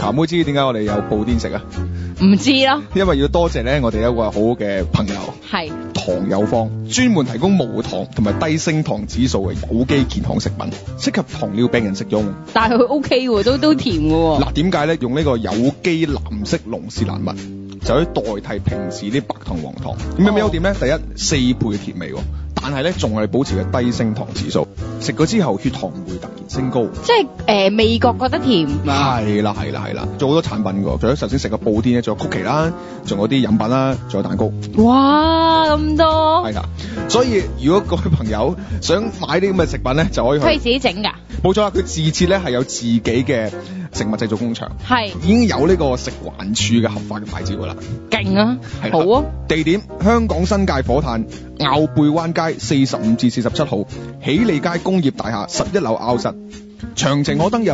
譚妹知點解我哋有布甸食啊？ 唔知咯， 因為要多謝咧我哋一個好好嘅朋友係糖友坊，專門提供無糖同埋低升糖指數嘅有機健康食品，適合糖尿病人食用。 但係佢 OK 喎，都甜嘅喎。 嗱，點解咧？用呢個有機藍色龍舌蘭蜜就可以代替平時啲白糖黃糖。咁有咩優點咧？第一，4倍嘅甜味喎，但係咧仲係保持嘅低升糖指數，食過之後血糖唔會突然升高。 即係味覺覺得甜。 係啦，做好多產品㗎，除咗頭先食個布甸咧，仲有曲奇啦，仲有啲飲品啦，仲有蛋糕。 哇，咁多！ 係啦，所以如果各位朋友想買啲咁嘅食品咧，就可以去。 佢係自己整㗎？ 冇錯啦，佢自設咧係有自己嘅食物製造工場， 係已經有呢個食環署嘅合法嘅牌照㗎啦。 勁啊！ 係好啊！ 地點香港新界火炭坳背灣街45至47號喜利街工業大廈11樓坳室。詳情可登入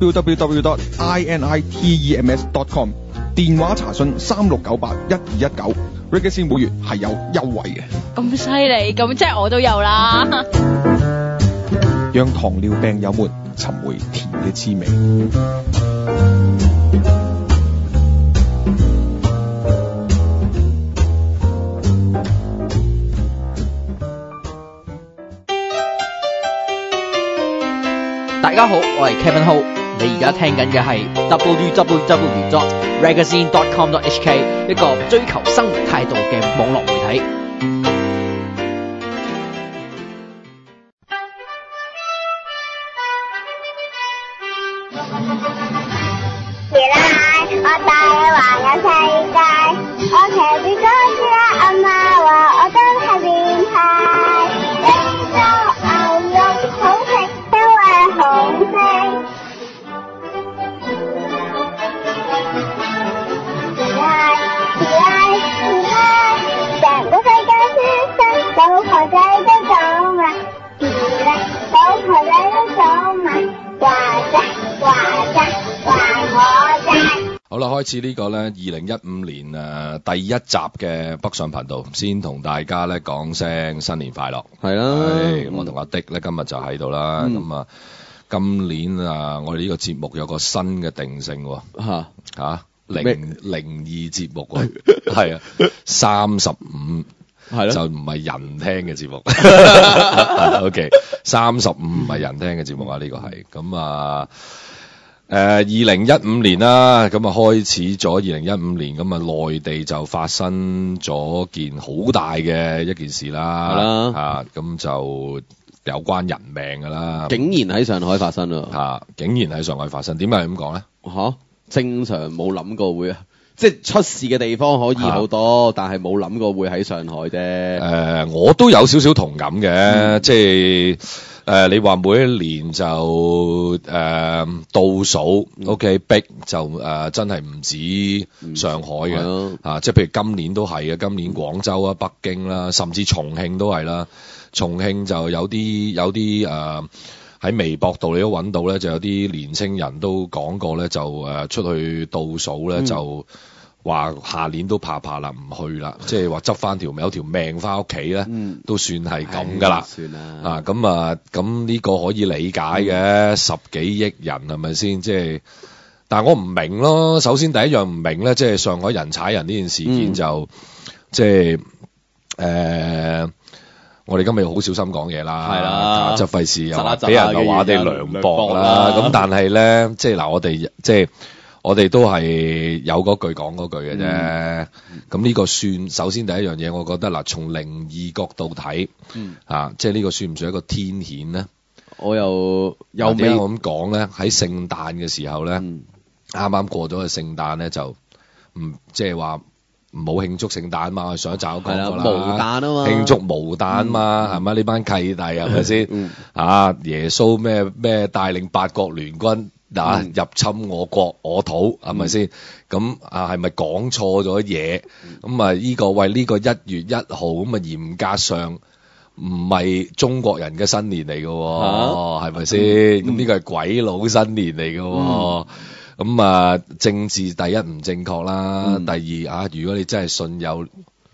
www.initems.com， 電話查詢36981219。Reggae 會員係有優惠嘅。 咁犀利，咁即係我都有啦。 讓糖尿病友們尋回甜嘅滋味。 大家好，我係 Kevin Ho， 你而家聽緊嘅係 www.regazine.com.hk， 一個追求生活態度嘅網絡媒體。 原來我帶你環遊世界，我騎住嗰隻阿媽話我真係變態。呢個牛肉好食，因為好味。成個世界先生，老婆仔都講啦，老婆仔都講啦，話啫話啫話我啫。 好啦，開始呢個咧2015年第一集嘅北上頻道，先同大家咧講聲新年快樂。 係啦， 咁我同阿迪咧今日就喺度啦。咁啊，今年我哋呢個節目有個新嘅定性喎。嚇靈異節目喎，係啊，35係咯，就唔係人聽嘅節目。OK， 35唔係人聽嘅節目啊，呢個係咁啊。2015年啦，咁啊開始咗2015年，咁啊內地就發生咗件好大嘅一件事啦， 係啦， 咁就有關人命噶啦， 竟然喺上海發生啊， 竟然喺上海發生，點解咁講咧？ 正常冇諗過會啊，即係出事嘅地方可以好多，但係冇諗過會喺上海啫。 我都有少少同感嘅，即係你話每一年就倒數，OK 逼就真係唔止上海嘅，即係譬如今年都係嘅，今年廣州啊、北京啦，甚至重慶都係啦。重慶就有啲喺微博度你都揾到咧，就有啲年青人都講過咧，就出去倒數咧，就話下年都怕啦，唔去啦，即係話執翻有條命翻屋企咧，都算係咁噶啦。 算啦。 咁呢個可以理解嘅，10幾億人係咪先？即係，但係我唔明咯。首先第一樣唔明咧，即係上海人踩人呢件事件就，即係我哋今日好小心講嘢啦，係啦，就費事又俾人又話我哋涼薄啦。咁但係咧，即係嗱，我哋都係有嗰句講嗰句嘅啫。咁呢個算，首先第一樣嘢，我覺得嗱，從靈異角度睇，即係呢個算唔算一個天譴咧？ 我又點解我咁講咧？喺聖誕嘅時候咧，啱啱過咗嘅聖誕咧，就唔即係話。唔好慶祝聖誕嘛，我上一集都講過啦， 無誕啊嘛， 慶祝無誕嘛，係咪呢班契弟係咪先？耶穌咩帶領八國聯軍入侵我國我土係咪先？咁係咪講錯咗嘢？咁呢個1月1號咁嚴格上唔係中國人嘅新年嚟嘅喎，係咪先？咁呢個係鬼佬新年嚟嘅喎。咁政治第一唔正確啦，第二如果你真係信有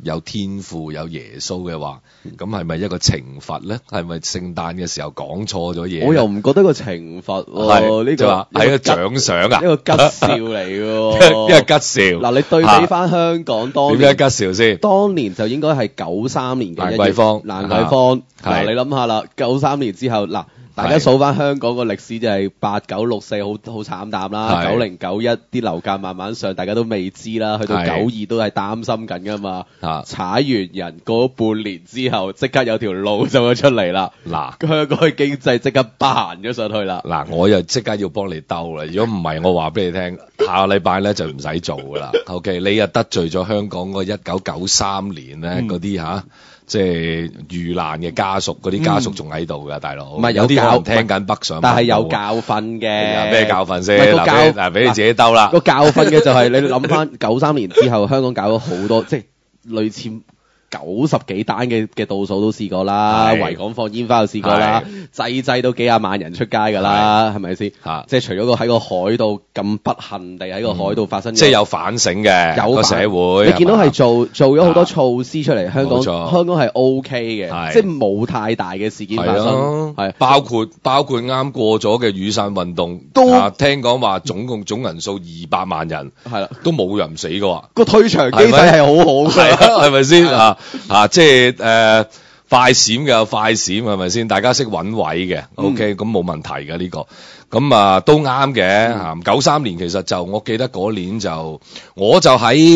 有天父有耶穌嘅話，咁係咪一個懲罰咧？係咪聖誕嘅時候講錯咗嘢？ 我又唔覺得個懲罰喎， 係呢就話係一個獎賞啊， 一個吉兆嚟嘅喎， 一個吉兆。 嗱，你對比翻香港當年點解吉兆先？ 當年就應該係93年嘅蘭桂坊蘭桂坊。 係嗱，你諗下啦，93年之後嗱。大家數翻香港個歷史就係8964好慘淡啦係 ，9091啲樓價慢慢上，大家都未知啦，去到92都係擔心緊噶嘛。踩完人過咗半年之後，即刻有條路就會出嚟啦。 嗱， 香港嘅經濟即刻彈咗上去啦。 嗱，我又即刻要幫你兜啦。如果唔係，我話俾你聽，下個禮拜咧就唔使做噶啦。OK， 你又得罪咗香港嗰1993年咧嗰啲嚇。即係遇難嘅家屬，嗰啲家屬仲喺度㗎，大佬。 唔係有教啲可能聽緊北上， 但係有教訓嘅。 咩教訓先？嗱，俾你自己兜啦。 個教訓嘅就係你諗翻93年之後，香港搞咗好多，即係類似90幾單嘅倒數都試過啦，維港放煙花又試過啦，濟都幾廿萬人出街㗎啦，係咪先？即係除咗喺個海度咁不幸地喺個海度發生， 即係有反省嘅，有個社會。 你見到係做咗好多措施出嚟，香港係 OK 嘅，即係冇太大嘅事件發生。係包括啱過咗嘅雨傘運動，都聽講話總人數200萬人，係啦，都冇人死㗎。 個退場機制係好好嘅， 係咪先即係快閃嘅有快閃係咪先？大家識揾位嘅，OK，咁冇問題嘅呢個，咁都啱嘅。93年其實就我記得嗰年就我就喺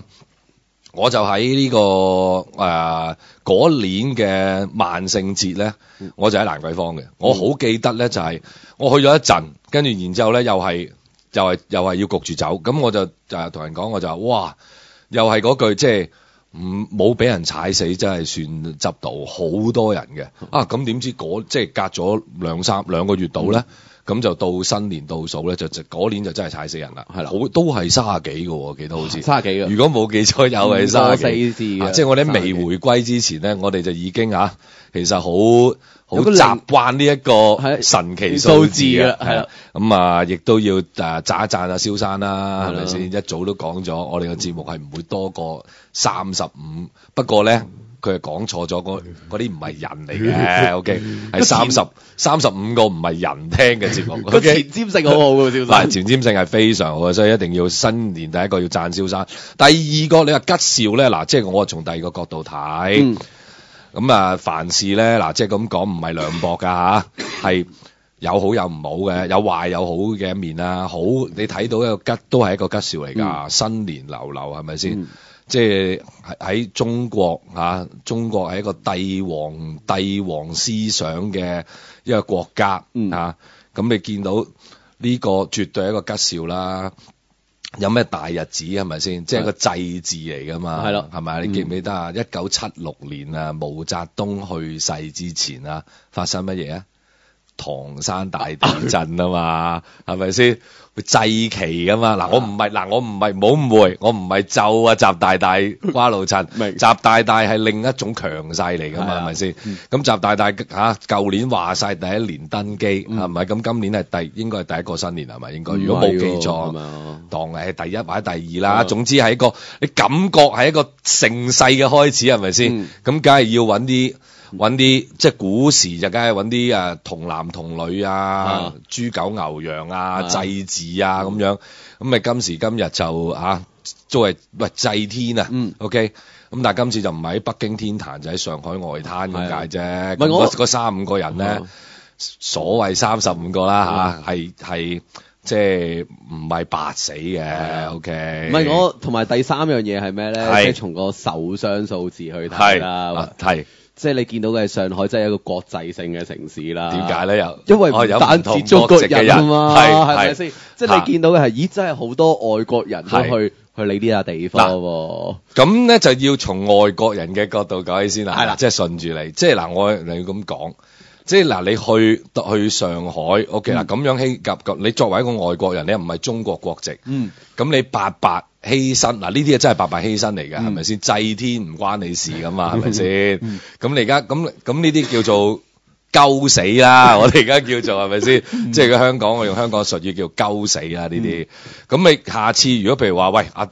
呢個嗰年嘅萬聖節咧，我就喺蘭桂坊嘅。我好記得咧就係我去咗一陣，跟住然之後咧又係要焗住走，咁我就同人講，我就話哇，又係嗰句即係。冇俾人踩死，真係算執到，好多人嘅。咁點知即係隔咗兩個月度咧，咁就到新年倒數咧，就嗰年就真係踩死人啦。係啦，都係30幾嘅，記得好似 30幾嘅。 如果冇記錯，又係30幾。即係我哋未回歸之前咧，我哋就已經其實好習慣呢一個神奇數字啦，係啦。咁亦都要讚一讚阿蕭生啦，係咪先？一早都講咗，我哋嘅節目係唔會多過35。不過咧，佢係講錯咗，嗰啲唔係人嚟嘅。OK， 係35個唔係人聽嘅節目。 個前瞻性好好嘅，蕭生。 嗱，前瞻性係非常好嘅，所以一定要新年第一個要讚蕭生。第二個你話吉兆咧，嗱，即係我從第二個角度睇。咁凡事咧，嗱，即係咁講，唔係涼薄噶嚇，係有好有唔好嘅，有壞有好嘅一面啦。好，你睇到一個吉都係一個吉兆嚟㗎，新年流流係咪先？即係喺中國中國係一個帝王思想嘅一個國家咁你見到呢個絕對係一個吉兆啦。有咩大日子係咪先？即係個祭字嚟㗎嘛，係咯，係咪？你記唔記得1976年毛澤東去世之前發生乜嘢啊？唐山大地震啊嘛，係咪先？會祭旗㗎嘛？我唔係，唔好誤會，我唔係咒習大大瓜老襯，習大大係另一種強勢嚟㗎嘛，係咪先？咁習大大舊年話晒第一年登基，係咪？咁今年係應該係第一個新年係咪？應該，如果冇記錯，當係第一或者第二啦。總之係一個你感覺係一個盛世嘅開始，係咪先？咁梗係要揾啲即係古時就梗係揾啲童男童女豬狗牛羊祭祀咁樣，咁咪今時今日就作為祭天OK，咁但係今次就唔係喺北京天壇，就喺上海外灘咁解啫。嗰35個人咧，所謂35個啦係即係唔係白死嘅，OK。唔係我同埋第三樣嘢係咩咧？即係從個受傷數字去睇啦，係。即係你見到嘅係上海，真係一個國際性嘅城市啦。 點解咧？ 因為唔單止中國人啊嘛，係咪先？即係你見到嘅係，咦，真係好多外國人都去呢啲地方喎。咁咧就要從外國人嘅角度講起先啦。係啦，即係順住你。即係嗱，我你要咁講。即係嗱，你去上海 ，OK 啦，咁樣你作為一個外國人，你又唔係中國國籍，咁你白白犧牲，嗱呢啲嘢真係白白犧牲嚟㗎，係咪先？祭天唔關你事㗎嘛，係咪先？咁你而家咁呢啲叫做鳩死啦，我哋而家叫做係咪先？即係香港我用香港術語叫鳩死啦呢啲。咁你下次如果譬如話，喂阿迪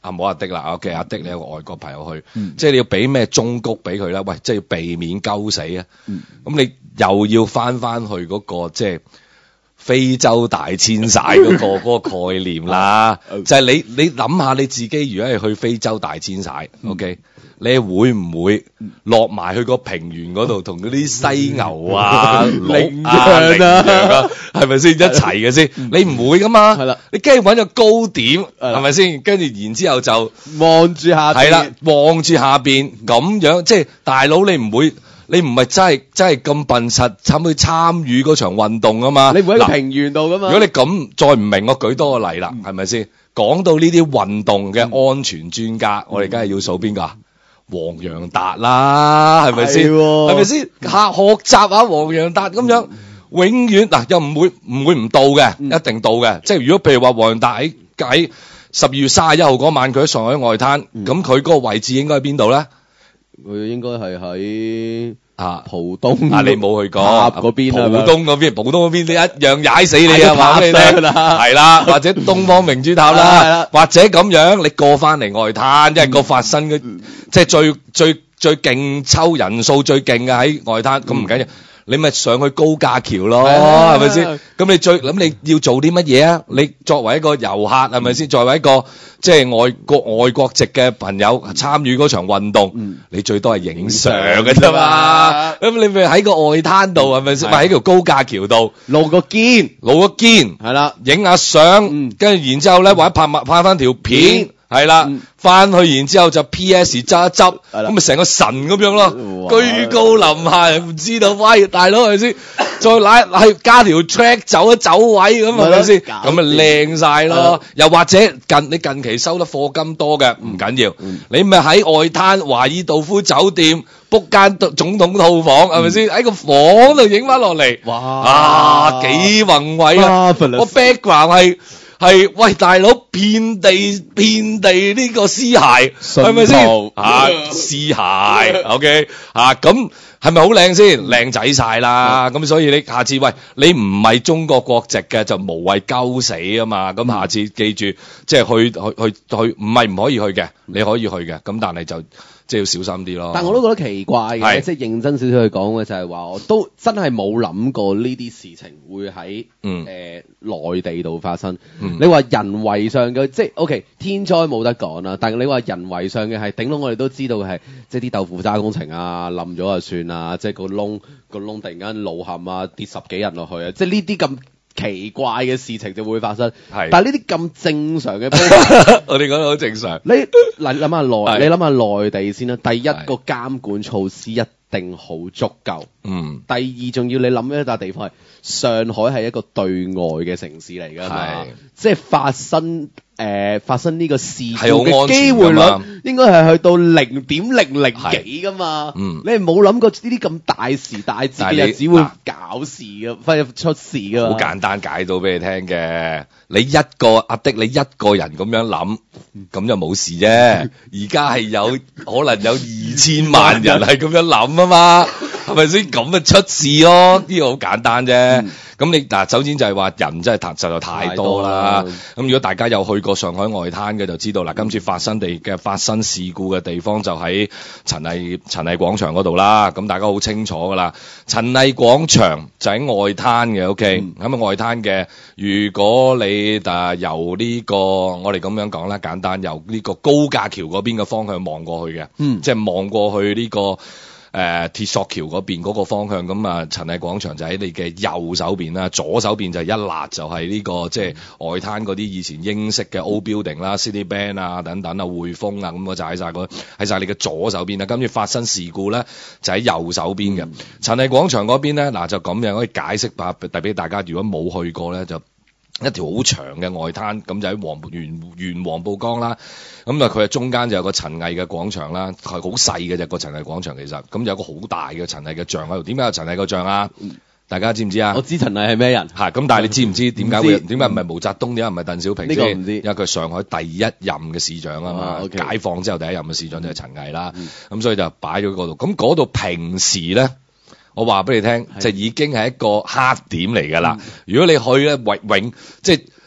冇阿迪啦，OK，阿迪你有個外國朋友去，即係你要俾咩忠告俾佢咧？喂，即係要避免鳩死啊！咁你又要翻去嗰個即係非洲大遷徙嗰個概念啦，就係你諗下你自己，如果係去非洲大遷徙，OK，你會唔會落埋去個平原嗰度同嗰啲犀牛啊、 羚羊羊啊，係咪先一齊嘅先？你唔會噶嘛？ 係啦， 你梗係揾個高點，係咪先？跟住然之後就望住下邊係啦，望住下邊咁樣，即係大佬你唔會。你唔係真係咁笨實，去參與嗰場運動啊嘛？ 你唔會喺個平原度噶嘛？ 如果你咁再唔明，我舉多個例啦，係咪先？講到呢啲運動嘅安全專家，我哋梗係要數邊個啊？黃洋達啦，係咪先？係咪先？學習下黃洋達咁樣，永遠嗱又唔會唔到嘅，一定到嘅。即係如果譬如話黃洋達喺12月31號嗰晚佢喺上海外灘，咁佢嗰個位置應該喺邊度咧？ 佢應該係喺浦東你冇去過嗰邊浦東嗰邊你一樣踩死你啊！話俾你聽係啦，或者東方明珠塔啦，或者咁樣你過翻嚟外灘，因為個發生嘅即係最勁抽人數最勁嘅喺外灘，咁唔緊要。你咪上去高架橋咯，係咪先？咁你要做啲乜嘢啊？你作為一個遊客係咪先？作為一個即係外國籍嘅朋友參與嗰場運動，你最多係影相嘅啫嘛。咁你咪喺個外灘度係咪先？咪喺條高架橋度露個肩係啦，影下相，跟住然之後咧，或者拍翻條片。係啦，翻去然之後就 PS 執一執，咁咪成個神咁樣咯，居高臨下，唔知道喂大佬係咪先？再係加條 track 走一走位咁係咪先？咁咪靚晒咯。又或者你近期收得課金多嘅唔緊要，你咪喺外灘華爾道夫酒店 book 間總統套房係咪先？喺個房度影翻落嚟，哇幾宏偉啊！個 background 係喂大佬遍地呢個屍骸係咪先？屍骸 OK 咁係咪好靚先？靚仔晒啦！咁所以你下次喂你唔係中國國籍嘅就無謂鳩死啊嘛！咁下次記住即係去唔係唔可以去嘅，你可以去嘅，咁但係就即係要小心啲咯。 但我都覺得奇怪嘅，即係認真少少去講嘅就係話，我都真係冇諗過呢啲事情會喺內地度發生。你話人為上嘅，即係 OK 天災冇得講啦，但係你話人為上嘅係頂籠，我哋都知道係即係啲豆腐渣工程啊，冧咗就算啦，即係個窿突然間路陷啊，跌10幾人落去啊，即係呢啲咁奇怪嘅事情就會發生。但係呢啲咁正常嘅， 我哋講得好正常。 你諗下內地先啦。第一個監管措施一定好足夠。第二仲要你諗一笪地方係上海係一個對外嘅城市嚟㗎嘛，即係發生呢個事故嘅機會率應該係去到0.00幾㗎嘛。你係冇諗過呢啲咁大時大節嘅日子會搞事㗎，會出事㗎。 好簡單解到俾你聽嘅，你一個阿迪，你一個人咁樣諗，咁就冇事啫。而家係可能有2000萬人係咁樣諗啊嘛，係咪先？咁啊出事咯，呢個好簡單啫。咁你嗱，首先就係話人真係實在太多啦。咁如果大家有去過上海外灘嘅就知道啦，今次發生事故嘅地方就喺陳毅廣場嗰度啦。咁大家好清楚噶啦，陳毅廣場就喺外灘嘅 OK。咁外灘嘅，如果你由呢個我哋咁樣講啦，簡單由呢個高架橋嗰邊嘅方向望過去嘅，即係望過去呢個鐵索橋嗰邊嗰個方向，咁啊陳毅廣場就喺你嘅右手邊啦，左手邊就一辣就係呢個即係外灘嗰啲以前英式嘅 old building 啦，Citibank 啊等等啊，匯豐啊，咁我就喺晒你嘅左手邊啦。跟住發生事故咧就喺右手邊嘅陳毅廣場嗰邊咧，嗱就咁樣可以解釋下，特別俾大家如果冇去過咧就。一條好長嘅外灘，咁就喺原黃浦江啦。咁啊，佢係中間就有個陳毅嘅廣場啦，係好細嘅啫個陳毅廣場其實。咁有個好大嘅陳毅嘅像喺度。點解有陳毅個像啊？大家知唔知啊？ 我知陳毅係咩人。 咁但係你知唔知點解唔係毛澤東？點解唔係鄧小平？ 呢個唔知。 因為佢係上海第一任嘅市長啊嘛。解放之後第一任嘅市長就係陳毅啦。咁所以就擺咗嗰度。咁嗰度平時咧。我話俾你聽，就已經係一個黑點嚟㗎啦。如果你去咧，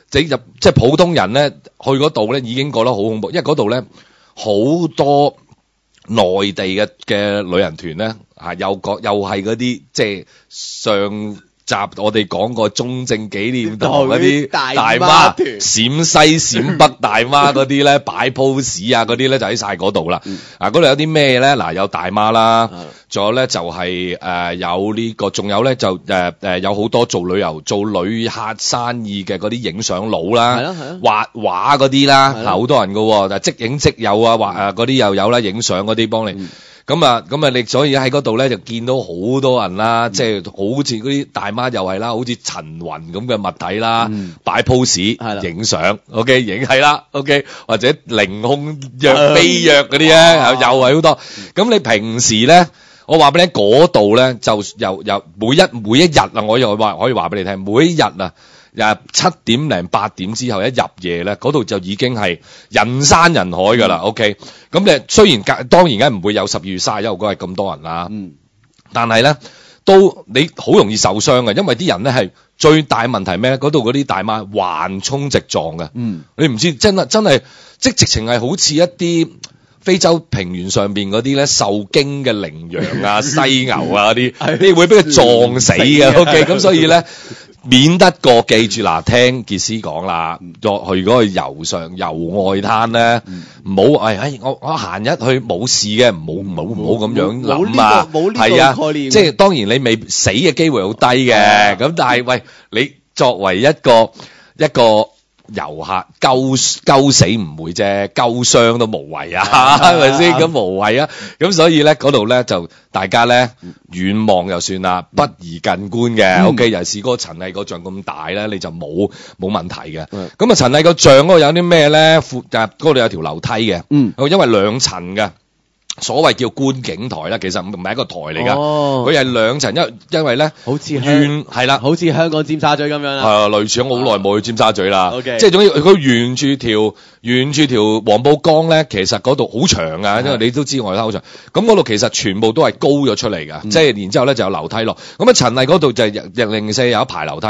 即係普通人咧去嗰度咧已經覺得好恐怖，因為嗰度咧好多內地嘅旅行團咧又係嗰啲即係上集我哋講過中正紀念堂嗰啲大媽，陝西陝北大媽嗰啲咧擺 pose 啊嗰啲咧就喺晒嗰度啦。嗰度有啲咩咧？嗱，有大媽啦，仲有咧就係有呢個，仲有咧就有好多做旅遊做旅客生意嘅嗰啲影相佬啦，畫畫嗰啲啦，好多人㗎喎，即影即有啊，畫嗰啲又有啦，影相嗰啲幫你。咁啊，你所以喺嗰度咧就見到好多人啦，即係好似嗰啲大媽又係啦，好似陳雲咁嘅物體啦，擺 pose 影相 ，OK 影係啦 ，OK 或者凌空躍飛躍嗰啲咧，又係好多。咁你平時咧，我話俾你聽嗰度咧就又每一日啊，我又可以話俾你聽，每一日啊。7點零8點之後一入夜咧，嗰度就已經係人山人海㗎啦。OK， 咁你雖然當然梗唔會有12月31號嗰日咁多人啦，但係咧都你好容易受傷嘅，因為啲人咧係最大問題咩咧？嗰度嗰啲大媽橫衝直撞嘅，你唔知真係即直情係好似一啲非洲平原上邊嗰啲咧受驚嘅羚羊啊、犀牛啊嗰啲，你會俾佢撞死嘅。OK， 咁所以咧。免得過記住嗱，聽傑斯講啦，去嗰個遊外灘咧，唔好我閒日去冇事嘅，唔好咁樣諗啊，係啊，即係當然你未死嘅機會好低嘅，咁但係喂，你作為一個遊客鳩死唔會啫，鳩傷都無謂啊，係咪先？咁無謂啊，咁所以咧嗰度咧就大家咧遠望就算啦，不宜近觀嘅。OK， 尤其是嗰個陳毅個像咁大咧，你就冇問題嘅。咁啊，陳毅個像嗰度有啲咩咧？嗰度有條樓梯嘅，因為兩層嘅。所謂叫觀景台啦，其實唔係一個台嚟噶，佢係兩層，因為咧，好似係啦，好似香港尖沙咀咁樣啦，係啊，類似我好耐冇去尖沙咀啦，即係總之佢沿住條黃浦江咧，其實嗰度好長啊，因為你都知外灘好長，咁嗰度其實全部都係高咗出嚟噶，即係然之後咧就有樓梯落，咁啊陳毅嗰度就004有一排樓梯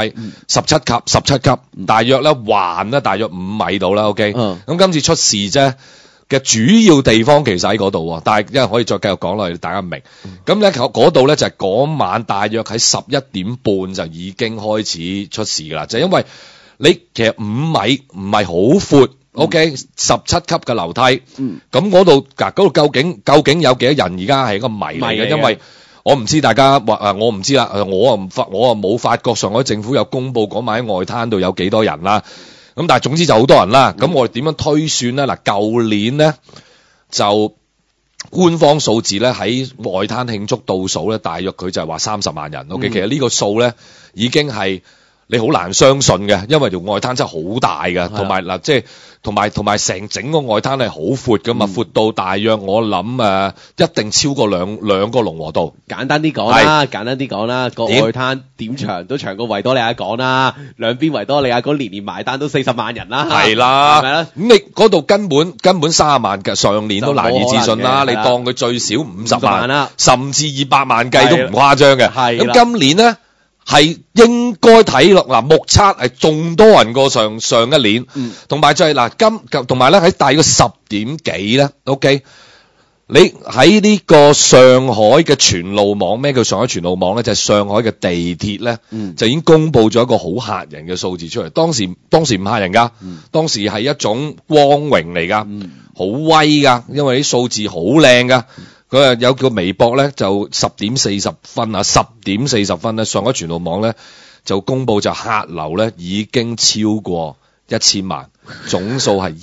，17級，大約咧橫咧大約5米到啦 ，OK， 咁今次出事啫。嘅主要地方其實喺嗰度喎，但係因為可以再繼續講落去，大家明。咁咧嗰度咧就係嗰晚大約喺11點半就已經開始出事㗎啦，就係因為你其實5米唔係好闊，OK， 17級嘅樓梯，咁嗰度究竟有幾多人而家係一個謎嚟嘅，因為我唔知大家我唔知啦，我冇發覺上海政府有公佈嗰晚喺外灘度有幾多人啦。咁但係總之就好多人啦，咁我哋點樣推算咧？嗱，舊年咧就官方數字咧喺外灘慶祝倒數咧，大約佢就係話30萬人。OK， 其實呢個數咧已經係你好難相信嘅，因為條外灘真係好大嘅，同埋嗱即係同埋成整個外灘係好闊噶嘛，闊到大約我諗一定超過兩個龍和道。簡單啲講啦，個外灘點長都長過維多利亞港啦，兩邊維多利亞港年埋單都40萬人啦，係啦，係咪咧？咁你嗰度根本30萬嘅，上年都難以置信啦，你當佢最少50萬啦，甚至200萬計都唔誇張嘅。咁今年咧？係應該睇落嗱，目測係仲多人過上一年，同埋就係嗱同埋咧喺大約10點幾咧 ，OK， 你喺呢個上海嘅全路網，咩叫上海全路網咧？就係上海嘅地鐵咧，就已經公佈咗一個好嚇人嘅數字出嚟。當時唔嚇人噶，當時係一種光榮嚟噶，好威噶，因為啲數字好靚噶。佢有個微博咧，就10點40分啊，10點40分咧，上海全路網咧就公佈就客流咧已經超過1000萬，總數係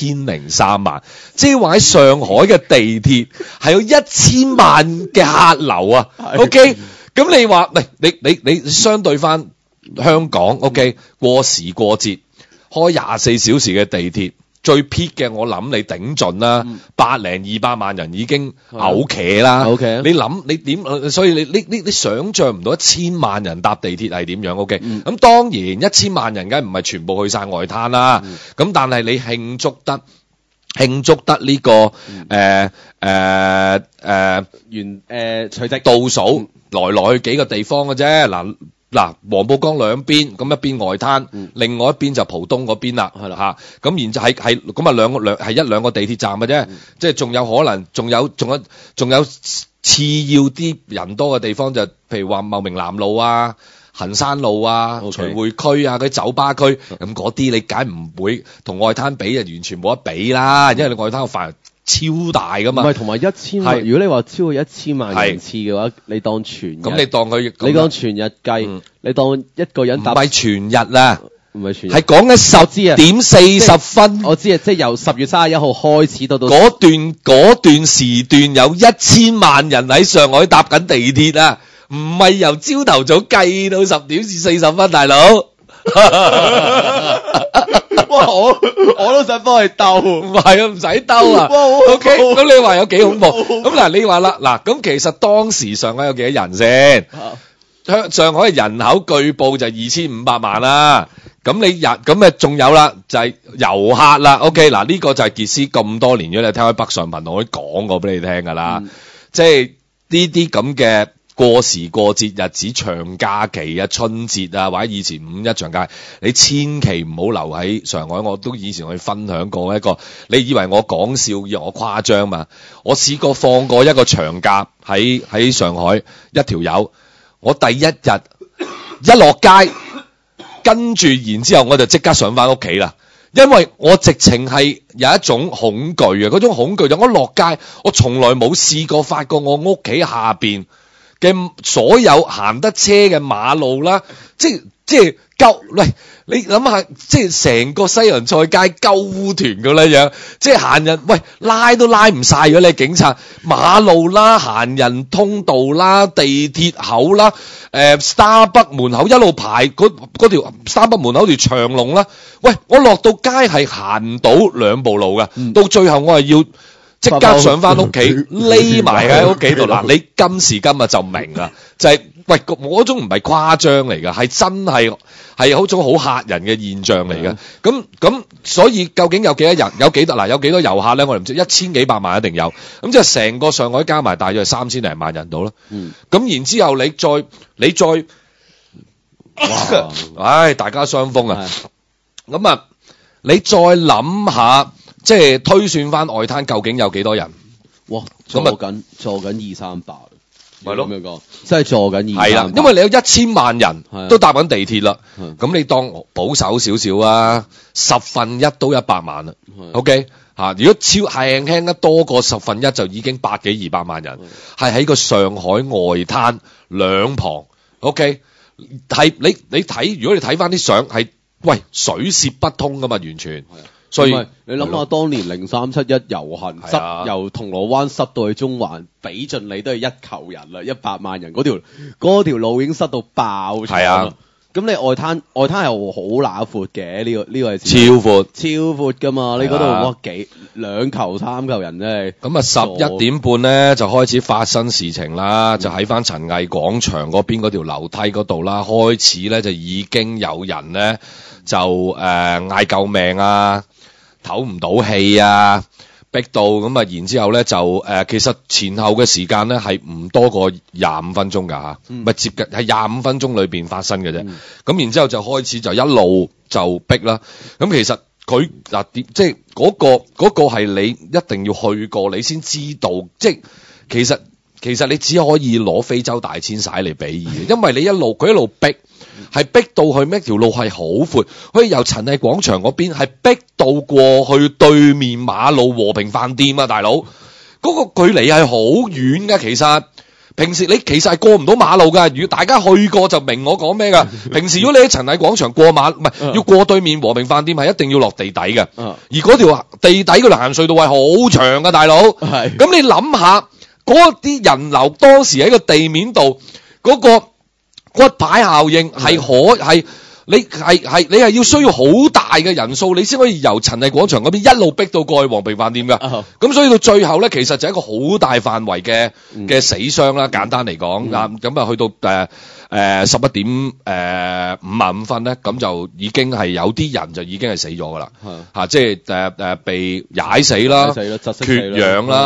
1003萬，即係話喺上海嘅地鐵係有1000萬嘅客流啊。OK， 咁你話你相對翻香港 OK 過時過節開24小時嘅地鐵。最 peak 嘅我諗你頂盡啦，200萬人已經嘔騎啦。OK， 你諗你點？所以你想像唔到1000萬人搭地鐵係點樣 ？OK，咁當然1000萬人梗唔係全部去晒外灘啦。咁但係你慶祝得呢個除夕倒數來去幾個地方嘅啫。嗱， 嗱黃浦江兩邊，咁一邊外灘，另外一邊就浦東嗰邊啦， 係啦嚇。咁然就係咁啊係一兩個地鐵站嘅啫，即係仲有可能仲有次要啲人多嘅地方，就譬如話茂名南路啊、衡山路啊、徐匯區啊嗰啲酒吧區，咁嗰啲你梗唔會同外灘比，就完全冇得比啦，因為你外灘個範圍超大噶嘛。 唔係同埋1000萬，如果你話超過1000萬人次嘅話，你當全日， 咁你當佢， 你當全日計，你當一個人搭唔係全日啊。 唔係全日， 係講緊10:40， 我知啊，即係由10月31號開始到嗰段時段有1000萬人喺上海搭緊地鐵啊，唔係由朝頭早計到10:40，大佬。 哇！我都想幫佢鬥， 唔係啊，唔使兜啊。OK， 咁你話有幾恐怖？咁嗱，你話啦，嗱，咁其實當時上海有幾多人先？上海嘅人口據報就2500萬啦。咁咁仲有啦，就係遊客啦。OK， 嗱呢個就係傑斯咁多年，如果你聽開北上頻道，我都講過俾你聽㗎啦。即係呢啲咁嘅過時過節日子、長假期啊、春節啊，或者以前五一長假，你千祈唔好留喺上海。我都以前去分享過一個，你以為我講笑，以為我誇張嘛？我試過放過一個長假喺上海，一條友，我第一日一落街。跟住，然之後我就即刻上翻屋企啦，因為我直情係有一種恐懼啊！嗰種恐懼就我落街，我從來冇試過發覺我屋企下邊嘅所有行得車嘅馬路啦，即係喂，你諗下，即係成個西洋菜街救護團咁樣樣，即係行人喂拉都拉唔晒嘅，你警察馬路啦、行人通道啦、地鐵口啦、Starbucks 門口一路排嗰條 Starbucks 門口條長龍啦，喂，我落到街係行唔到2步路噶，到最後我係要即刻上翻屋企匿埋喺屋企度。嗱，你今時今日就明啦，就係喂我嗰種唔係誇張嚟噶，係真係好種好嚇人嘅現象嚟嘅。咁所以究竟有幾多人？有幾多遊客咧？我哋唔知1000幾百萬一定有。咁即係成個上海加埋大約3000零萬人度啦。咁然之後你再唉，大家傷風啊！咁啊，你再諗下，即係推算翻外灘究竟有幾多人？ 哇！坐緊200-300， 係咯， 咁樣講，真係坐緊200。 係啦，因為你有1000萬人都搭緊地鐵啦，咁你當保守少少啊，1/10都100萬啦。OK 嚇，如果輕輕得多過1/10就已經100幾200萬人，係喺個上海外灘兩旁。OK， 係你睇，如果你睇翻啲相係，喂水泄不通噶嘛，完全。所以你諗下，當年0371遊行塞由銅鑼灣塞到去中環，比盡你都係1球人啦，100萬人嗰條路已經塞到爆咗。係啊，咁你外灘係好乸闊嘅，呢個係超闊噶嘛？你嗰度哇2球3球人真係。咁啊 11點半咧就開始發生事情啦，就喺翻陳毅廣場嗰邊嗰條樓梯嗰度啦，開始咧就已經有人咧就嗌救命啊！唞唔到氣啊，逼到咁啊，然之後咧就其實前後嘅時間咧係唔多過25分鐘㗎嚇，咪接近係25分鐘裏邊發生嘅啫。咁然之後就開始就一路就逼啦。咁其實佢即係嗰個係你一定要去過你先知道，即係其實你只可以攞非洲大遷徙嚟比擬，因為佢一路逼。係逼到去咩條路係好闊，可以由陳毅廣場嗰邊係逼到過去對面馬路和平飯店啊，大佬嗰個距離係好遠㗎。其實平時你其實係過唔到馬路㗎，如果大家去過就明我講咩㗎。平時如果你喺陳毅廣場過馬唔係要過對面和平飯店係一定要落地底嘅，而嗰條地底嗰條行隧道係好長㗎，大佬。咁你諗下嗰啲人流當時喺個地面度嗰個骨牌效應係你係要需要好大嘅人數，你先可以由陳毅廣場嗰邊一路逼到過去和平飯店㗎。咁所以到最後咧，其實就係一個好大範圍嘅死傷啦。簡單嚟講，咁啊去到11點55分咧，咁就已經係有啲人就已經係死咗㗎啦。即係被踩死啦、缺氧啦。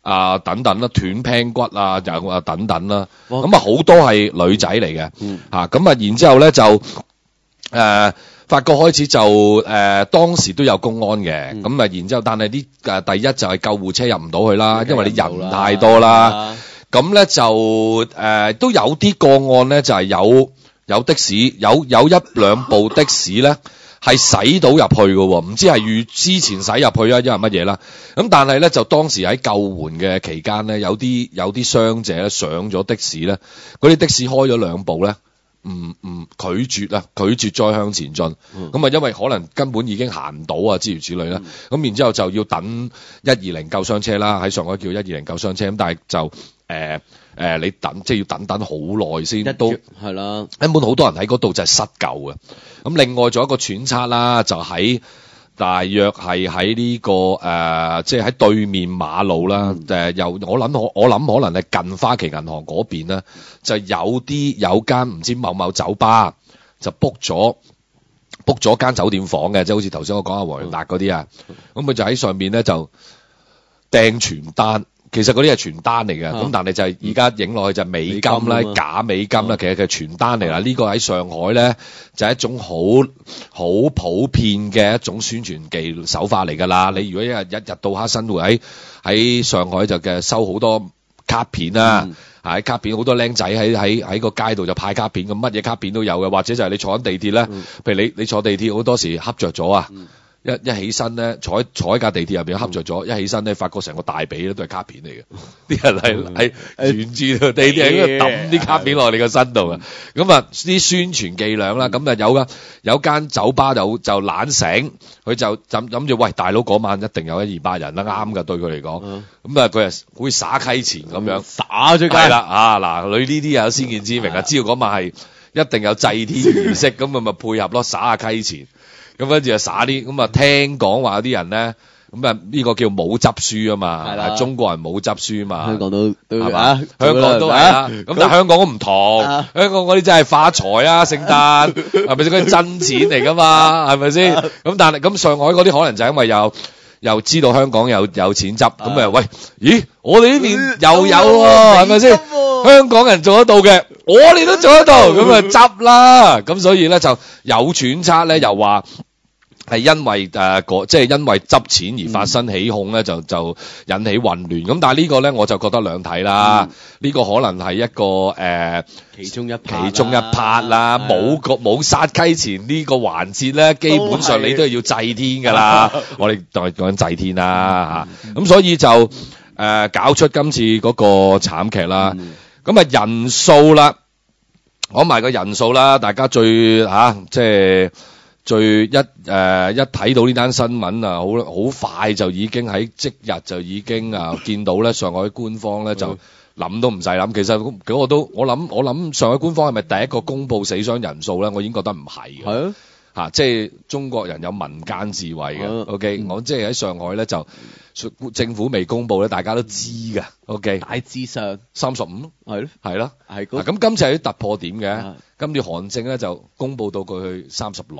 啊等等啦，斷頸骨啊又啊等等啦， 哇咁啊好多係女仔嚟嘅，咁啊然之後咧就法國開始就當時都有公安嘅，咁然之後但係啲第一就係救護車入唔到去啦，因為你人太多啦，咁咧就都有啲個案咧就係有的士有一兩部的士咧。係駛到入去嘅喎，唔知係之前駛入去啊，因為乜嘢啦？咁但係咧就當時喺救援嘅期間咧，有啲傷者咧上咗的士咧，嗰啲的士開咗兩步咧，唔拒絕再向前進，咁啊因為可能根本已經行唔到啊，諸如此類啦。咁然之後就要等120救傷車啦，喺上海叫120救傷車，咁但係就你等即係要等好耐先都係啦， 根本好多人喺嗰度就係失救嘅。咁另外仲有一個揣測啦，就喺大約係喺呢個即係喺對面馬路啦。又我諗可能係近花旗銀行嗰邊咧，就有間唔知某某酒吧就 book 咗間酒店房嘅，即係好似頭先我講阿黃永達嗰啲啊。咁佢就喺上面咧就掟傳單。其實嗰啲係傳單嚟嘅，咁但係就係而家影落去就係美金啦，假美金啦，其實佢係傳單嚟啦。呢個喺上海咧就係一種好普遍嘅一種宣傳手法嚟㗎啦。你如果一日到黑生活喺上海就嘅收好多卡片啦，喺卡片好多僆仔喺個街度就派卡片，咁乜嘢卡片都有嘅，或者就係你坐緊地鐵咧，譬如你坐地鐵好多時恰着咗啊。一起身咧，坐喺架地鐵入邊恰着咗，一起身咧，發覺成個大髀咧都係卡片嚟嘅。啲人係沿住地鐵喺度抌啲卡片落你個身度嘅。咁啊，啲宣傳伎倆啦，咁啊有間酒吧就懶醒，佢就諗住喂大佬嗰晚一定有100-200人啦，啱㗎對佢嚟講。咁啊，佢啊會耍溪錢咁樣耍出街。 係啦嗱，你呢啲有先見之明啊，知道嗰晚係一定有祭天儀式，咁咪配合咯，耍下溪錢。咁跟住就耍啲，咁啊聽講話有啲人咧，咁啊呢個叫冇執輸啊嘛，係中國人冇執輸嘛， 香港都係嘛，香港都係啦，咁但係香港都唔同，香港嗰啲真係發財啊，聖誕係咪先嗰啲真錢嚟噶嘛，係咪先？咁但係咁上海嗰啲可能就因為又知道香港有錢執，咁啊喂，咦我哋呢邊又有喎，係咪先？香港人做得到嘅，我哋都做得到，咁啊執啦，咁所以咧就有揣測咧，又話。係因為即係因為執錢而發生起哄咧，就引起混亂。咁但係呢個咧，我就覺得兩睇啦。呢個可能係一個其中一 part 啦。冇殺雞前呢個環節咧，基本上你都係要祭天㗎啦。我哋就係講緊祭天啦嚇。咁所以就搞出今次嗰個慘劇啦。咁啊人數啦，講埋個人數啦，大家最即係。最一睇到呢單新聞啊，好快就已經喺即日就已經見到咧，上海官方咧就諗都唔使諗。其實我諗上海官方係咪第一個公佈死傷人數咧？我已經覺得唔係嘅。係啊，即係中國人有民間智慧嘅。OK，我即係喺上海咧就政府未公佈咧，大家都知㗎。OK，大致上35咯，係咯，係咁今次係啲突破點嘅。今次韓正咧就公佈到佢去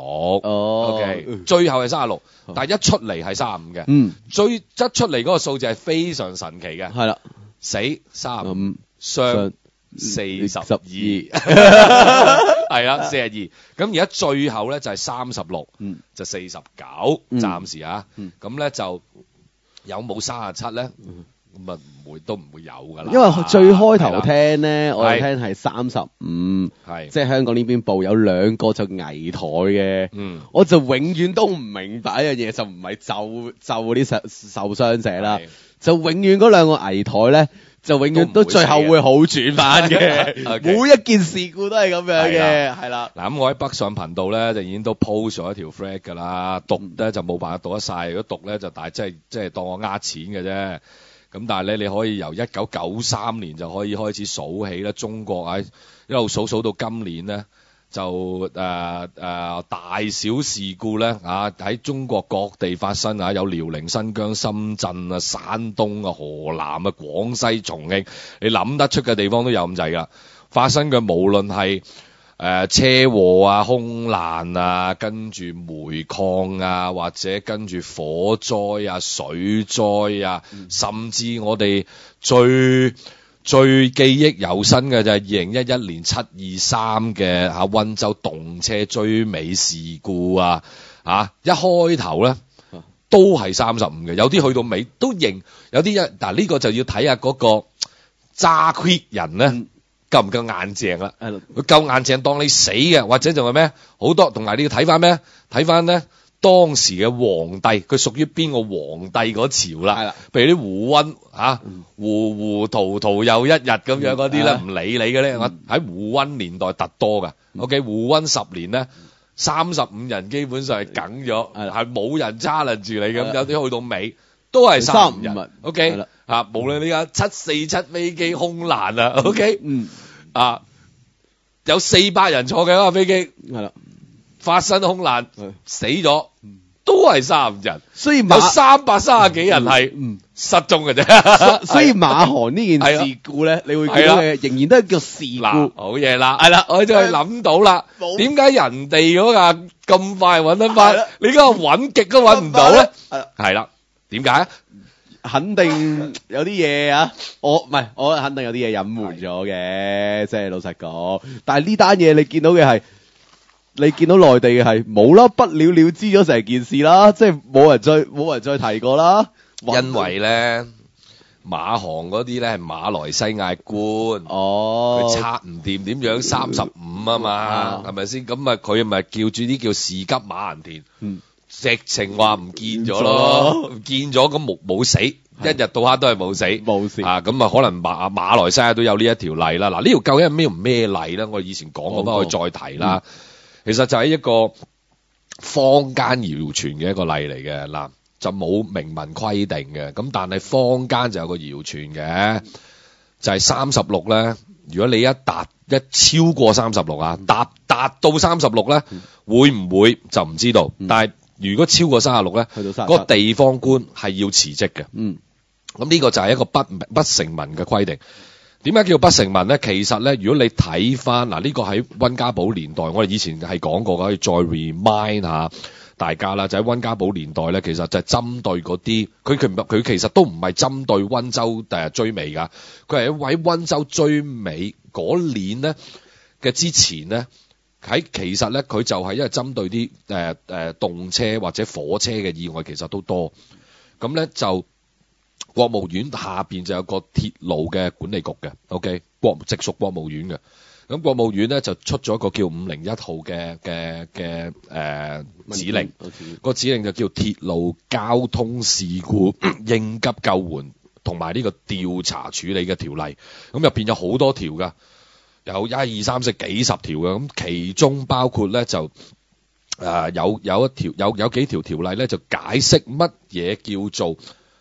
36。OK，最後係36，但係一出嚟係35嘅。最一出嚟嗰個數字係非常神奇嘅。係啦，死35，傷42，係啦42。咁而家最後咧就係36，就49，暫時啊。咁咧就有冇37咧？咁啊都唔會有㗎啦。因為最開頭聽咧，我哋聽係35，即係香港呢邊報有2個就危殆嘅。我就永遠都唔明白一樣嘢，就唔係就嗰啲受傷者啦，就永遠嗰2個危殆咧，就永遠都最後會好轉翻嘅。每一件事故都係咁樣嘅，係啦。嗱咁我喺北上頻道咧就已經都 post 咗一條 flag 㗎啦，讀咧就冇辦法讀得晒，如果讀咧就即係當我呃錢嘅啫。咁但係咧，你可以由1993年就可以開始數起啦。中國一路數到今年咧，就大小事故咧喺中國各地發生有遼寧、新疆、深圳啊、山東啊、河南啊、廣西、重慶，你諗得出嘅地方都有咁滯㗎。發生嘅無論係車禍啊、空難啊，跟住煤礦啊，或者跟住火災啊、水災啊，甚至我哋最記憶猶新嘅就係2011年723嘅溫州動車追尾事故啊，一開頭咧都係35嘅，有啲去到尾都認，有啲嗱呢個就要睇下嗰個揸 quit 人咧。夠唔夠硬淨啦？佢夠硬淨當你死嘅，或者仲係咩？好多同埋你要睇翻咩？睇翻咧當時嘅皇帝，佢屬於邊個皇帝嗰朝啦？係啦，譬如啲胡溫糊塗又一日咁樣嗰啲咧，唔理你嘅咧。我喺胡溫年代特多噶。OK， 胡溫10年咧，35人基本上係梗咗，係冇人 challenge 住你咁，有啲去到尾都係35人。OK。無論你架747飛機空難啊 ，OK， 有400人坐嘅嗰架飛機，係啦，發生空難死咗，都係30人，所以有330幾人係失蹤嘅啫。 所以馬航呢件事故咧，你會見到嘅仍然都係叫事故。 好嘢啦，係啦，我就係諗到啦，點解人哋嗰架咁快揾得翻，你嗰個揾極都揾唔到咧？係啦，點解？ 肯定有啲嘢啊！我肯定有啲嘢隱瞞咗嘅，即係老實講。但係呢單嘢你見到嘅係，你見到內地嘅係冇啦，不了了之咗成件事啦，即係冇人再提過啦。 因為咧馬航嗰啲咧係馬來西亞官，佢拆唔掂點樣35啊嘛，係咪先？咁佢咪叫住啲叫事急馬行田。直情話唔見咗咯，唔見咗咁冇死，一日到黑都係冇死，冇事啊！咁可能馬來西亞都有呢一條例啦。嗱，呢條究竟係咩例咧？我以前講過，不過可以再提啦。其實就係一個坊間謠傳嘅一個例嚟嘅，嗱就冇明文規定嘅，咁但係坊間就有個謠傳嘅，就係36咧。如果你一超過36啊，達到36咧，會唔會就唔知道，但係。如果超過36咧，嗰個地方官係要辭職嘅。咁呢個就係一個不成文嘅規定。點解叫不成文咧？其實咧，如果你睇翻嗱，呢個喺溫家寶年代，我哋以前係講過嘅，可以再 remind 下大家啦。就喺溫家寶年代咧，其實就係針對嗰啲，佢其實都唔係針對溫州追尾㗎，佢係喺溫州追尾嗰年咧嘅之前咧。其實咧，佢就係因為針對啲動車或者火車嘅意外，其實都多。咁咧就國務院下邊就有個鐵路嘅管理局嘅 ，OK， 直屬國務院嘅。咁國務院咧就出咗一個叫501號嘅指令，個指令就叫鐵路交通事故應急救援同埋呢個調查處理嘅條例。咁入邊有好多條㗎。有1、2、3、4幾十條嘅，咁其中包括咧就有幾條條例咧就解釋乜嘢叫做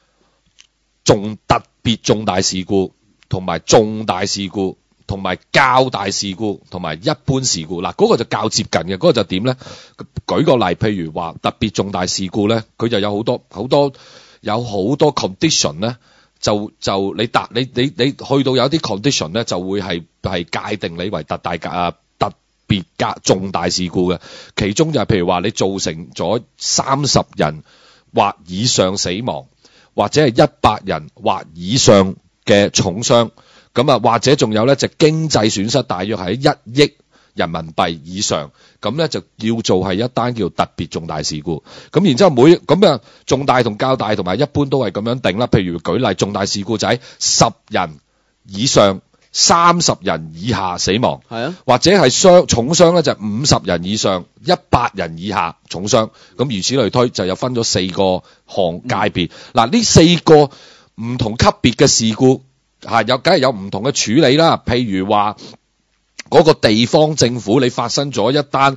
特別重大事故，同埋重大事故，同埋較大事故，同埋一般事故。嗱，嗰個就較接近嘅，嗰個就點咧？舉個例，譬如話特別重大事故咧，佢就有好多 condition 咧。就你去到有啲 condition 咧，就會係界定你為特別重大事故嘅。其中就係譬如話你造成咗30人或以上死亡，或者係100人或以上嘅重傷，咁啊或者仲有咧就經濟損失大約係1億人民幣以上，咁咧就叫做係一單叫特別重大事故。咁然之後咁重大同較大同埋一般都係咁樣定啦。譬如舉例，重大事故就係10人以上30人以下死亡，係啊，或者係重傷咧就50人以上100人以下重傷。咁如此類推，就有分咗4個項界別。嗱，呢4個唔同級別嘅事故梗係有唔同嘅處理啦。譬如話嗰個地方政府你發生咗一單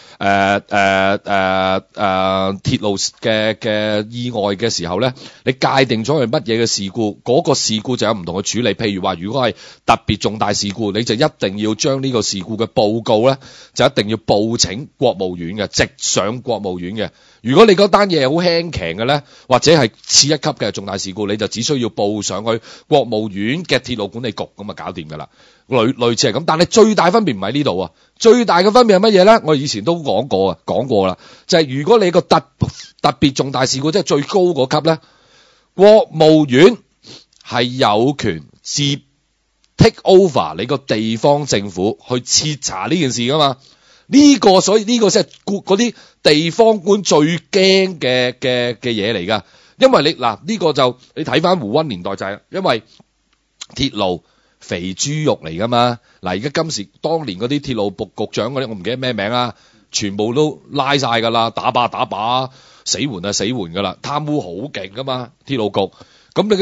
鐵路嘅意外嘅時候咧，你界定咗係乜嘢嘅事故，嗰個事故就有唔同嘅處理。譬如話，如果係特別重大事故，你就一定要將呢個事故嘅報告咧，就一定要報請國務院嘅，直上國務院嘅。如果你嗰單嘢係好輕騎嘅咧，或者係次一級嘅重大事故，你就只需要報上去國務院嘅鐵路管理局，咁啊搞掂㗎啦。 類似係咁，但係最大分別唔喺呢度啊！最大嘅分別係乜嘢咧？我以前都講過啦，就係、如果你個特別重大事故即係最高嗰級咧，國務院係有權接 take over 你個地方政府去徹查呢件事噶嘛？所以呢個先係嗰啲地方官最驚嘅嘢嚟㗎，因為你嗱呢個就你睇翻胡溫年代就係因為鐵路肥豬肉嚟㗎嘛。嗱而家當年嗰啲鐵路局長嗰啲我唔記得咩名啦，全部都拉晒㗎啦，打靶死緩㗎啦，貪污好勁㗎嘛鐵路局。咁你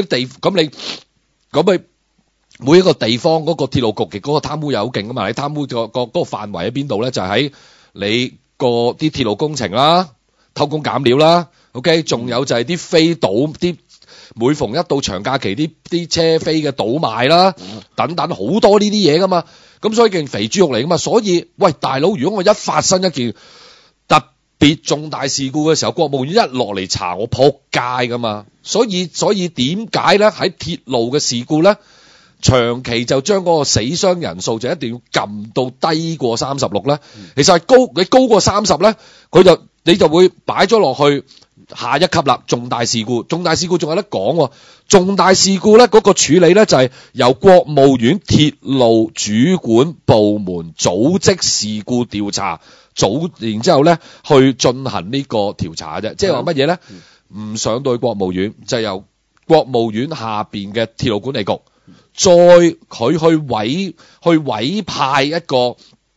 每一個地方嗰個鐵路局嘅嗰個貪污又好勁㗎嘛。你貪污個範圍喺邊度咧？就喺你個啲鐵路工程啦，偷工減料啦 ，OK， 仲有就係啲飛倒啲，每逢一到長假期啲車飛嘅倒賣啦，等等好多呢啲嘢噶嘛，咁所以件肥豬肉嚟噶嘛，所以喂大佬，如果我一發生一件特別重大事故嘅時候，國務院一落嚟查我撲街噶嘛，所以點解咧喺鐵路嘅事故咧？長期就將嗰個死傷人數就一定要撳到低過36咧，其實係你高過30咧，你就會擺咗落去下一級啦。重大事故仲有得講喎。重大事故咧嗰個處理咧就係由國務院鐵路主管部門組織事故調查組，然之後咧去進行呢個調查啫。即係話乜嘢咧？唔上到去國務院，就由國務院下邊嘅鐵路管理局。再佢去委派一個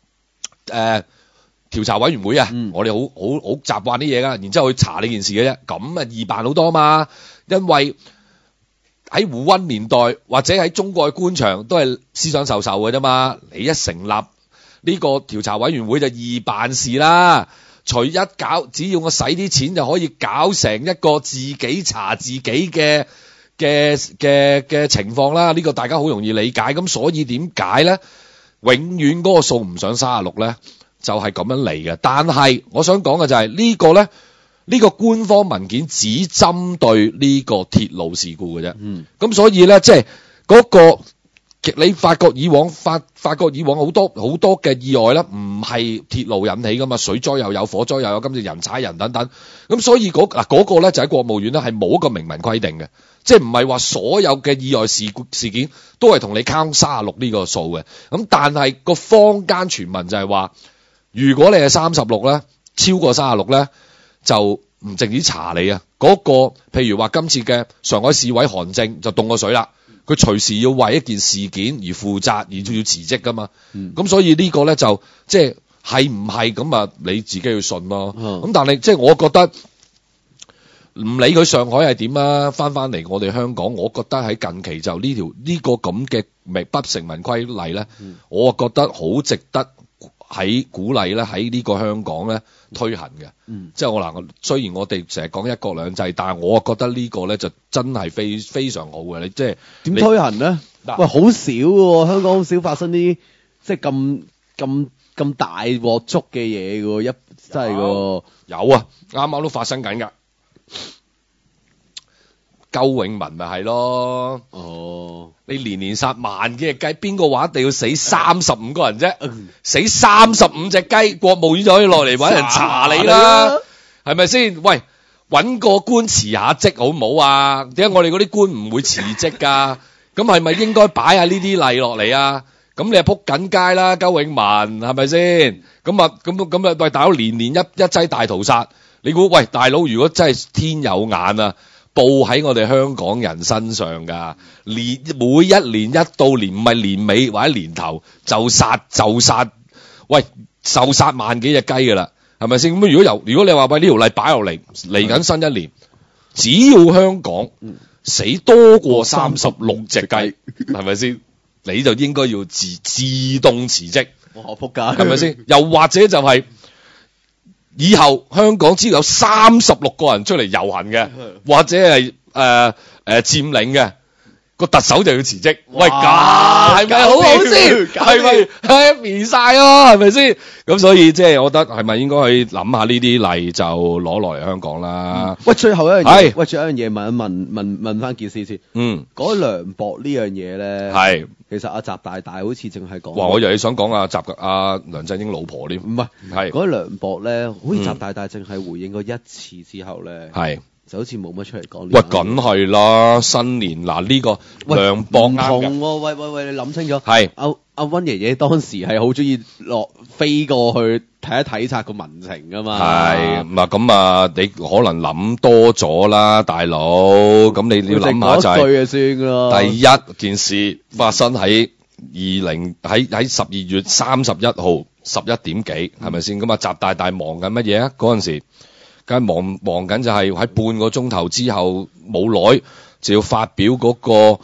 調查委員會啊，我哋好習慣啲嘢噶，然之後去查呢件事嘅啫，咁啊易辦好多嘛。因為喺胡溫年代或者喺中國嘅官場都係思想受嘅啫嘛，你一成立呢個調查委員會就易辦事啦。只要我使啲錢就可以搞成一個自己查自己嘅情況啦，呢個大家好容易理解。咁所以點解咧？永遠嗰個數唔上36咧，就係咁樣嚟嘅。但係我想講嘅就係呢個咧，呢個官方文件只針對呢個鐵路事故嘅啫。咁所以咧，即係嗰個你發覺以往好多嘅意外咧，唔係鐵路引起噶嘛，水災又有，火災又有，今次人踩人等等。咁所以嗰個咧就喺國務院咧係冇一個明文規定嘅。即係唔係話所有嘅意外事件都係同你 count 36呢個數嘅，咁但係個坊間傳聞就係話，如果你係36咧，超過36咧，就唔淨止查你啊。嗰個譬如話今次嘅上海市委韓正就凍過水啦，佢隨時要為一件事件而負責，而要辭職噶嘛。咁所以呢個咧就即係唔係咁啊？你自己要信咯。咁但係即係我覺得。唔理佢上海係點啊，翻嚟我哋香港，我覺得喺近期就呢個咁嘅不成文規例咧，我覺得好值得喺鼓勵咧喺呢個香港咧推行嘅。即係我雖然我哋成日講一國兩制，但係我覺得呢個咧就真係非常好嘅。你即係點推行咧？喂，好少喎，香港好少發生啲即係咁大鑊足嘅嘢嘅喎，真係嘅。 有啊，啱啱都發生緊㗎。周永文咪係咯，你年殺萬幾隻雞，邊個話一定要死35個人啫？死35隻雞，國務院就可以落嚟搵人查你啦，係咪先？喂，搵個官辭下職好唔好啊？點解我哋嗰啲官唔會辭職噶？咁係咪應該擺下呢啲例落嚟啊？咁你係撲緊街啦，周永文係咪先？咁啊，喂大佬，年一劑大屠殺，你估喂大佬，如果真係天有眼啊？報喺我哋香港人身上㗎，每一年一到年唔係年尾或者年頭就殺，喂就殺萬幾隻雞㗎啦，係咪先？咁如果你話喂呢條例擺落嚟緊新一年，只要香港死多過36隻雞，係咪先？你就應該要自動辭職， 我仆街， 係咪先？又或者就係。以後香港只要有36個人出嚟遊行嘅，或者係佔領嘅， 個特首就要辭職， 哇喂，咁係咪好好先？ 搞掂係咪 happy 晒啊？係咪先？咁所以即係我覺得係咪應該去諗下呢啲例就攞落嚟香港啦？ 喂，最後一樣係嘢，喂，最後一樣嘢問翻件事先。講梁博呢樣嘢咧， 係其實阿習大大好似淨係講， 哇！我以為你想講阿梁振英老婆添， 唔係係嗰梁博咧，好似習大大淨係回應過一次之後咧， 係。 就好似冇乜出嚟講。 喂，梗係啦，新年嗱呢個梁博唔啱嘅， 同喎，喂，你諗清楚。 係阿溫爺爺當時係好中意飛過去睇一睇察個民情噶嘛。 係咁啊，你可能諗多咗啦，大佬。咁你要諗下就係、 句就算啦。 第一件事發生喺喺12月31號11點幾，係咪先？咁啊，習大大忙緊乜嘢啊？嗰陣時。梗係忙緊就係喺半個鐘頭之後冇耐就要發表嗰個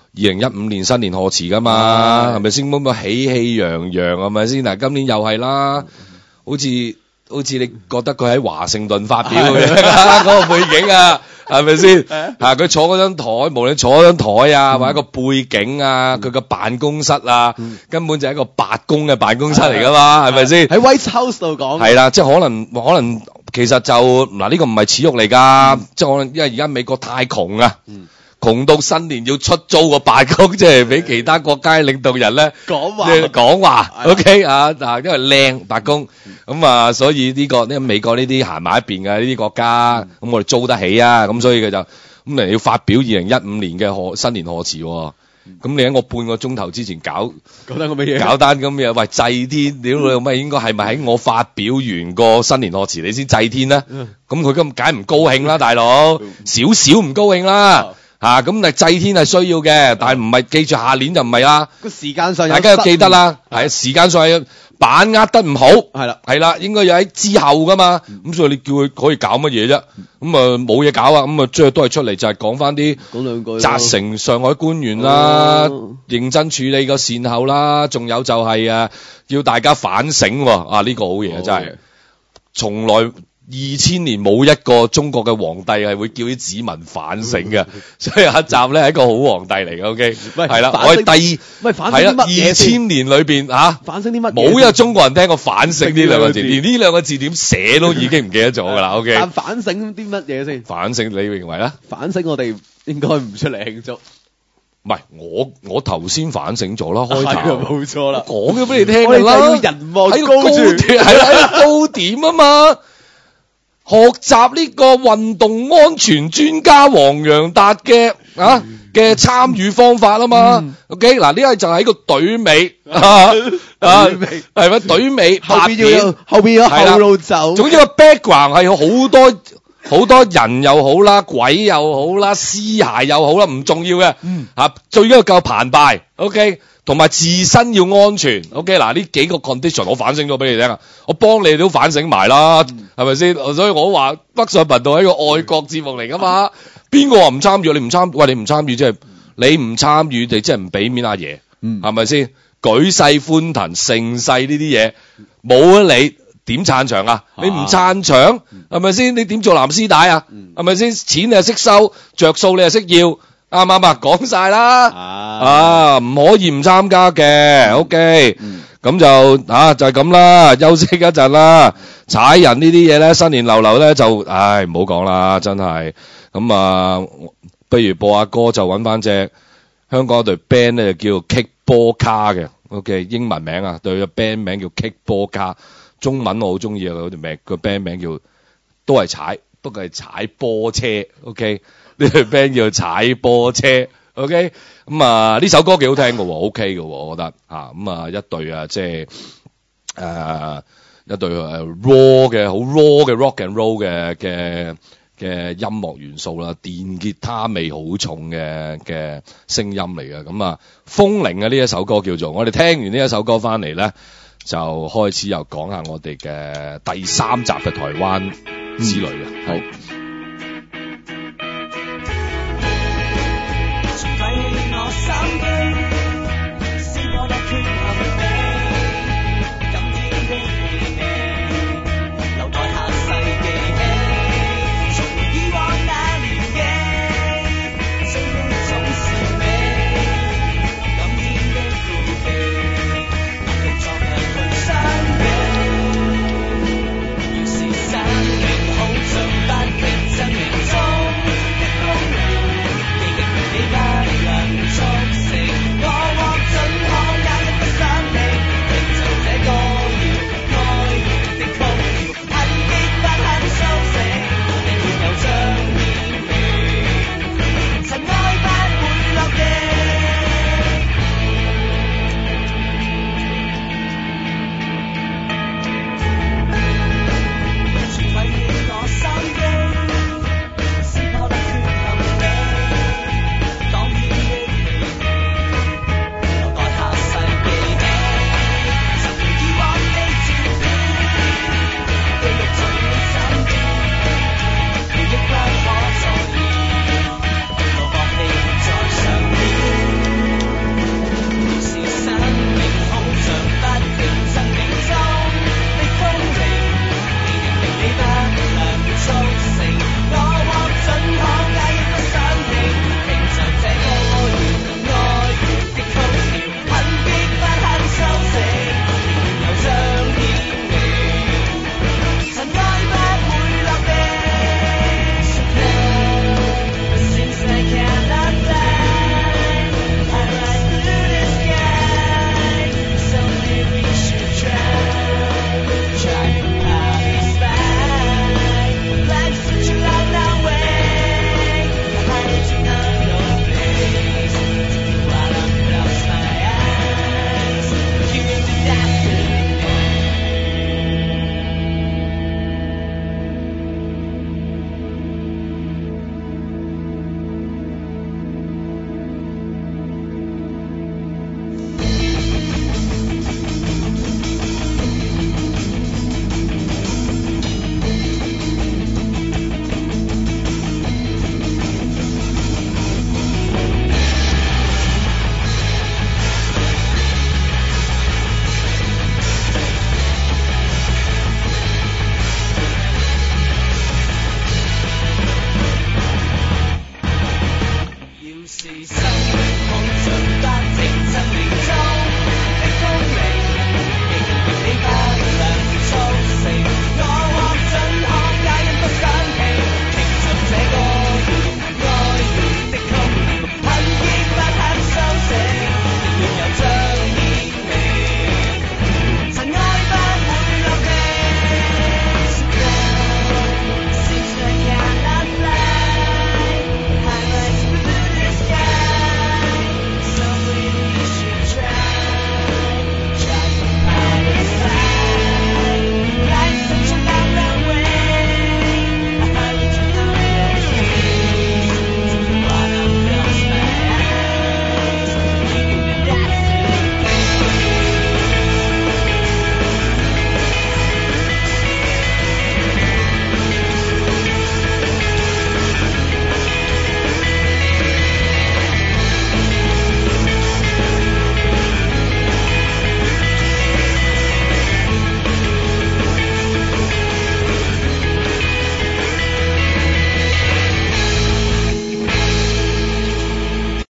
2015年新年賀詞噶嘛，係咪先？咁喜氣洋洋係咪先？嗱，今年又係啦，好似你覺得佢喺華盛頓發表嘅嗰個背景啊，係咪先？佢坐嗰張台，無論坐嗰張台啊，或者個背景啊，佢個辦公室啊，根本就係一個白宮嘅辦公室嚟噶嘛，係咪先？ 喺 White House 度講。 係啦，即係可能。其實就嗱呢個唔係恥辱嚟㗎，即係可能因為而家美國太窮啊，窮到新年要出租個辦公，即係俾其他國家領導人咧講話 ，OK 啊嗱，因為靚白宮咁啊，所以呢個美國呢啲行埋一邊嘅呢啲國家，咁我哋租得起啊，咁所以佢就咁嚟要發表2015年嘅新年賀詞喎。咁你喺我半個鐘頭之前搞單咁嘅嘢， 搞單咁嘅，喂祭天，屌你老味，應該係咪喺我發表完個新年賀詞你先祭天咧？咁佢咁梗唔高興啦，大佬，少少唔高興啦，咁但係祭天係需要嘅，但係唔係記住下年就唔係啦。個時間上大家要記得啦，係時間上係把握得唔好，係啦，應該要喺之後噶嘛，咁所以你叫佢可以搞乜嘢啫？咁啊冇嘢搞啊，咁啊即係都係出嚟就係講翻啲責成上海官員啦，認真處理個善後啦，仲有就係要大家反省喎，呢個好嘢真係，從來2000年冇一個中國嘅皇帝係會叫啲子民反省嘅，所以阿習咧係一個好皇帝嚟嘅 ，OK，係啦，我係反省啲乜嘢 2000年裏邊反省啲乜嘢？ 冇一個中國人聽過反省呢兩個字，連呢兩個字點寫都已經唔記得咗㗎啦，OK。 但反省啲乜嘢先？ 反省你認為咧？ 反省我哋應該唔出嚟慶祝。 唔係我頭先反省咗啦，開頭冇錯啦， 講咗俾你聽㗎啦， 我哋人望高處， 係啦，喺高點啊嘛。學習呢個運動安全專家黃洋達嘅參與方法啊嘛，OK 嗱呢個就係個隊尾係咪隊尾後邊要後路走， 總之個 background 係有好多人又好啦，鬼又好啦，屍骸又好啦，唔重要嘅最緊要夠澎湃 ，OK。同埋自身要安全 ，OK 嗱呢幾個 condition 我反省咗俾你聽啊，我幫你哋都反省埋啦，係咪先？所以我話北上頻道係一個愛國節目嚟噶嘛，邊個話唔參與？你唔參，喂你唔參與即係你唔參與，你即係唔俾面阿爺，係咪先？舉世歡騰，盛世呢啲嘢冇咗你點撐場啊？你唔撐場係咪先？你點做藍絲帶啊？係咪先？錢你又識收，着數你又識要。啱唔啱啊？講晒啦，唔可以唔參加嘅，OK，咁就就係咁啦，休息一陣啦。踩人呢啲嘢咧，新年流流咧就，唔好講啦，真係。咁不如播下歌就揾翻隻香港一隊 band 咧，就叫做 Kick 波卡嘅 ，OK， 英文名啊，對個 band 名叫 Kick 波卡，中文我好中意啊，嗰條名個 band 名叫都係踩，不過係踩波車 ，OK。呢隊 band 叫踩波車 ，OK， 咁呢首歌幾好聽嘅，OK 嘅，我覺得一隊即係一隊raw 嘅好 raw 嘅 rock and roll 嘅音樂元素啦，電吉他味好重嘅聲音嚟嘅，風鈴呢一首歌叫做，我哋聽完呢一首歌翻嚟咧，就開始又講下我哋嘅第3集嘅台灣之旅嘅，好。